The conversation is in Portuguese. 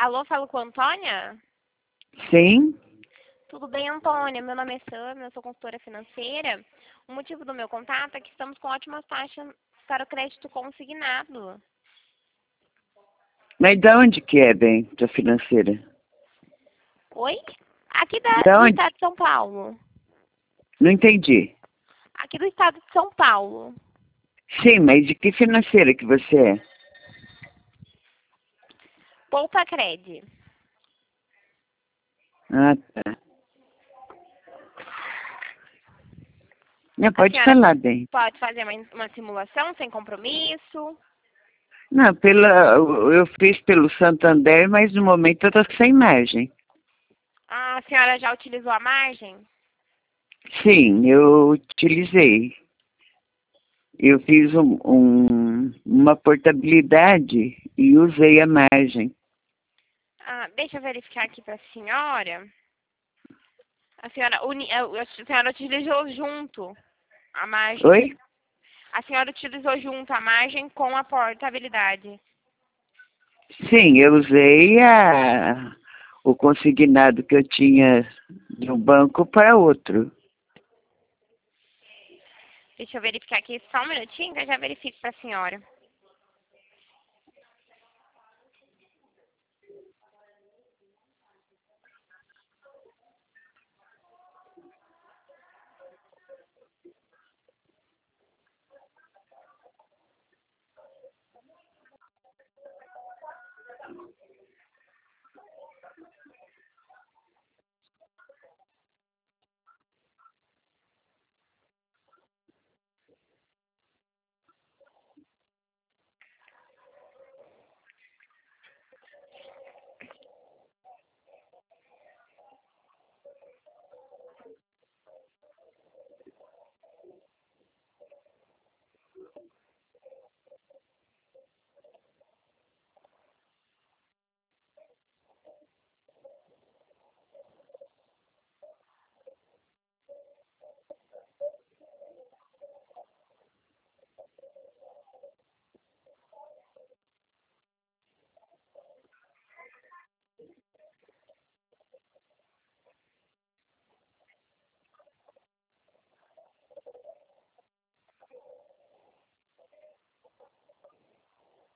Alô, falo com a Antônia? Sim? Tudo bem, Antônia? Meu nome é Sam, eu sou consultora financeira. O motivo do meu contato é que estamos com ótimas taxas para o crédito consignado. Mas de onde que é, bem, da financeira? Oi? Aqui Da do onde? estado de São Paulo. Não entendi. Aqui do estado de São Paulo. Sim, mas de que financeira que você é? Poupa Cred. Ah, tá. Não, A pode senhora falar, bem. pode fazer uma simulação sem compromisso? Não, eu fiz pelo Santander, mas no momento eu tô sem margem. A senhora já utilizou a margem? Sim, eu utilizei. Eu fiz uma portabilidade e usei a margem. Deixa eu verificar aqui para a senhora. A senhora utilizou junto a margem. Oi? A senhora utilizou junto a margem com a portabilidade. Sim, eu usei o consignado que eu tinha de um banco para outro. Deixa eu verificar aqui só um minutinho que eu já verifico para a senhora.